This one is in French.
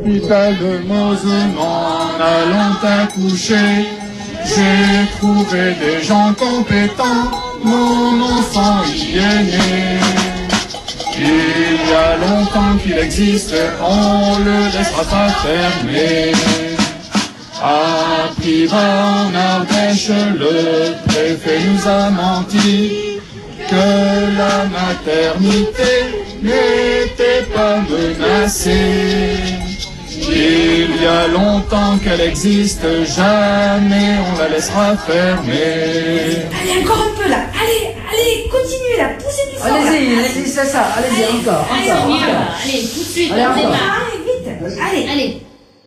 l'hôpital de Mosen en allant accoucher. J'ai trouvé des gens compétents, mon enfant y est né. Il y a longtemps qu'il existe, on le laissera pas fermer. À Privas en Ardèche, le préfet nous a menti que la maternité n'était pas menacée. Il y a longtemps qu'elle existe, jamais on la laissera fermer. Allez, encore un peu là, allez, continuez là, poussez plus fort. Allez-y, c'est ça, allez-y, encore. Allez, tout de suite, allez, vite, allez.